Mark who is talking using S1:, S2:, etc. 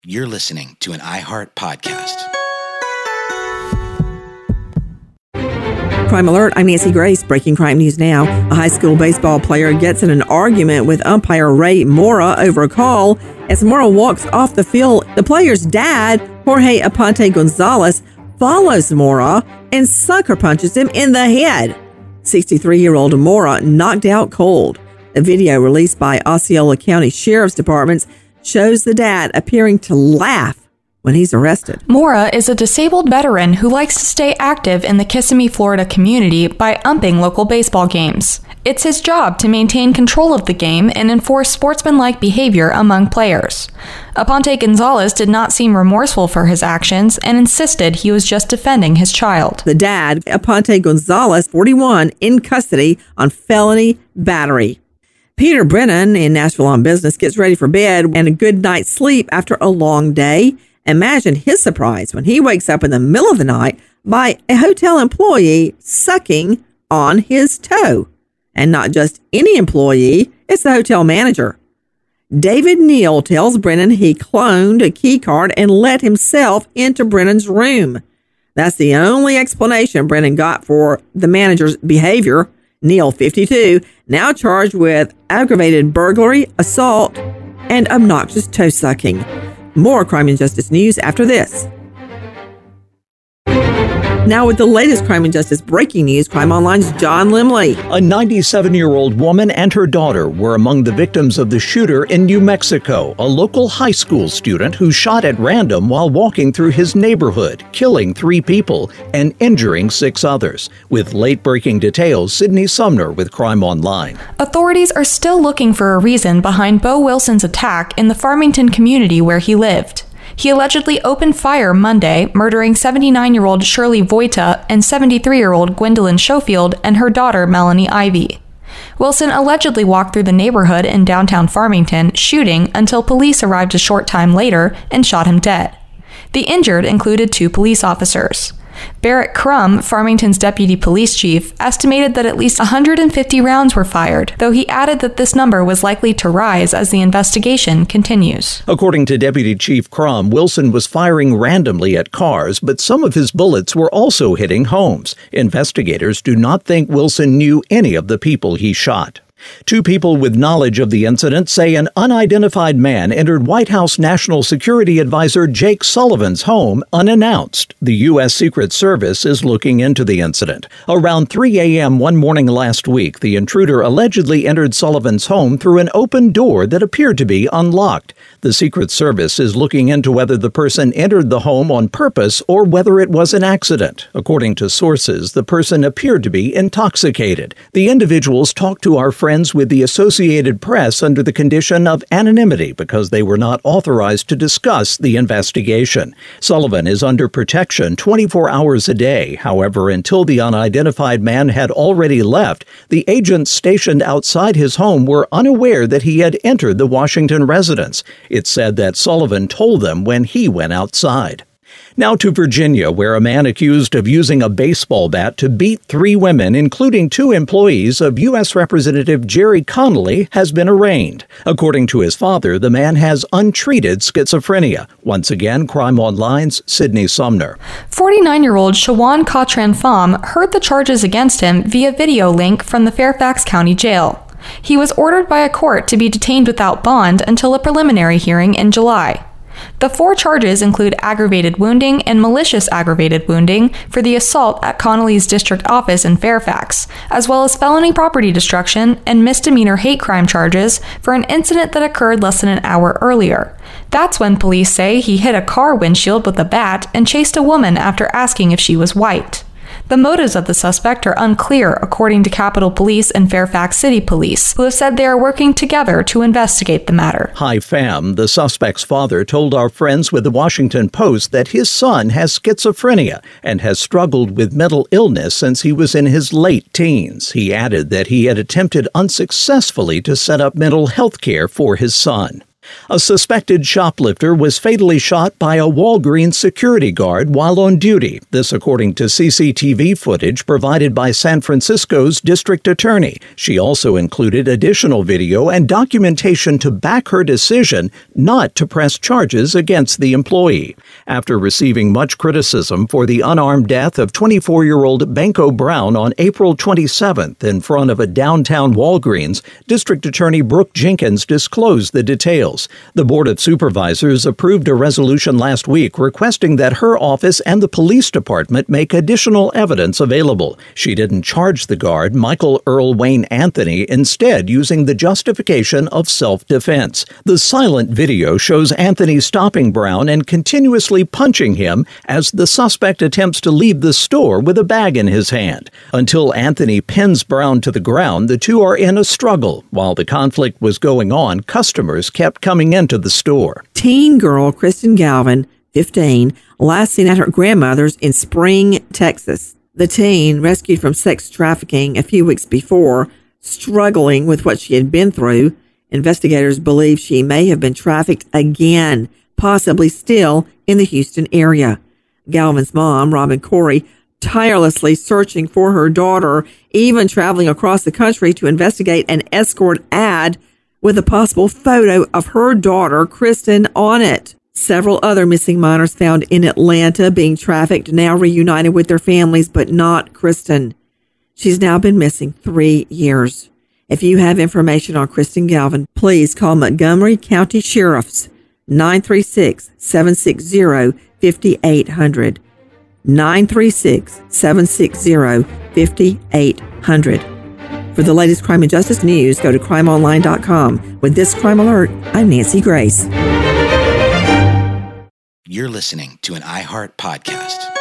S1: You're listening to an iHeart podcast.
S2: Crime Alert, I'm Nancy Grace. Breaking crime news now. A high school baseball player gets in an argument with umpire Ray Mora over a call. As Mora walks off the field, the player's dad, Jorge Aponte Gonzalez, follows Mora and sucker punches him in the head. 63-year-old Mora knocked out cold. A video released by Osceola County Sheriff's Department shows the dad appearing to laugh when he's arrested.
S3: Mora is a disabled veteran who likes to stay active in the Kissimmee, Florida community by umping local baseball games. It's his job to maintain control of the game and enforce sportsmanlike behavior among players. Aponte Gonzalez did not seem remorseful for his actions and insisted he was just defending his child.
S2: The dad, Aponte Gonzalez, 41, in custody on felony battery. Peter Brennan in Nashville on Business gets ready for bed and a good night's sleep after a long day. Imagine his surprise when he wakes up in the middle of the night by a hotel employee sucking on his toe. And not just any employee, it's the hotel manager. David Neal tells Brennan he cloned a key card and let himself into Brennan's room. That's the only explanation Brennan got for the manager's behavior. Neal, 52, now charged with aggravated burglary, assault, and obnoxious toe sucking. More crime and justice news after this. Now with the latest crime and justice breaking news, Crime Online's John Limley.
S4: A 97-year-old woman and her daughter were among the victims of the shooter in New Mexico, a local high school student who shot at random while walking through his neighborhood, killing 3 people and injuring 6 others. With late-breaking details, Sydney Sumner with Crime Online.
S3: Authorities are still looking for a reason behind Bo Wilson's attack in the Farmington community where he lived. He allegedly opened fire Monday, murdering 79-year-old Shirley Voita and 73-year-old Gwendolyn Schofield and her daughter Melanie Ivy. Wilson allegedly walked through the neighborhood in downtown Farmington, shooting until police arrived a short time later and shot him dead. The injured included 2 police officers. Barrett Crum, Farmington's deputy police chief, estimated that at least 150 rounds were fired, though he added that this number was likely to rise as the investigation continues.
S4: According to Deputy Chief Crum, Wilson was firing randomly at cars, but some of his bullets were also hitting homes. Investigators do not think Wilson knew any of the people he shot. 2 people with knowledge of the incident say an unidentified man entered White House National Security Advisor Jake Sullivan's home unannounced. The U.S. Secret Service is looking into the incident. Around 3 a.m. one morning last week, the intruder allegedly entered Sullivan's home through an open door that appeared to be unlocked. The Secret Service is looking into whether the person entered the home on purpose or whether it was an accident. According to sources, the person appeared to be intoxicated. The individuals talked to our friends with the Associated Press under the condition of anonymity because they were not authorized to discuss the investigation. Sullivan is under protection 24 hours a day. However, until the unidentified man had already left, the agents stationed outside his home were unaware that he had entered the Washington residence. It's said that Sullivan told them when he went outside. Now to Virginia, where a man accused of using a baseball bat to beat 3 women, including 2 employees of U.S. Representative Jerry Connolly, has been arraigned. According to his father, the man has untreated schizophrenia. Once again, Crime Online's Sydney Sumner.
S3: 49-year-old Shawan Katran Pham heard the charges against him via video link from the Fairfax County Jail. He was ordered by a court to be detained without bond until a preliminary hearing in July. The 4 charges include aggravated wounding and malicious aggravated wounding for the assault at Connolly's district office in Fairfax, as well as felony property destruction and misdemeanor hate crime charges for an incident that occurred less than an hour earlier. That's when police say he hit a car windshield with a bat and chased a woman after asking if she was white. The motives of the suspect are unclear, according to Capitol Police and Fairfax City Police, who have said they are working together to investigate the matter.
S4: Hi Pham, the suspect's father, told our friends with the Washington Post that his son has schizophrenia and has struggled with mental illness since he was in his late teens. He added that he had attempted unsuccessfully to set up mental health care for his son. A suspected shoplifter was fatally shot by a Walgreens security guard while on duty. This according to CCTV footage provided by San Francisco's district attorney. She also included additional video and documentation to back her decision not to press charges against the employee. After receiving much criticism for the unarmed death of 24-year-old Benko Brown on April 27th in front of a downtown Walgreens, District Attorney Brooke Jenkins disclosed the details. The Board of Supervisors approved a resolution last week requesting that her office and the police department make additional evidence available. She didn't charge the guard, Michael Earl Wayne Anthony, instead using the justification of self-defense. The silent video shows Anthony stopping Brown and continuously punching him as the suspect attempts to leave the store with a bag in his hand. Until Anthony pins Brown to the ground, the two are in a struggle. While the conflict was going on, customers kept coming into the store.
S2: Teen girl Kristen Galvin, 15, last seen at her grandmother's in Spring, Texas. The teen, rescued from sex trafficking a few weeks before, struggling with what she had been through, investigators believe she may have been trafficked again, possibly still in the Houston area. Galvin's mom, Robin Corey, tirelessly searching for her daughter, even traveling across the country to investigate an escort ad with a possible photo of her daughter, Kristen, on it. Several other missing minors found in Atlanta being trafficked, now reunited with their families, but not Kristen. She's now been missing 3 years. If you have information on Kristen Galvin, please call Montgomery County Sheriff's 936-760-5800. 936-760-5800. For the latest crime and justice news, go to crimeonline.com. With this crime alert, I'm Nancy Grace.
S1: You're listening to an iHeart podcast.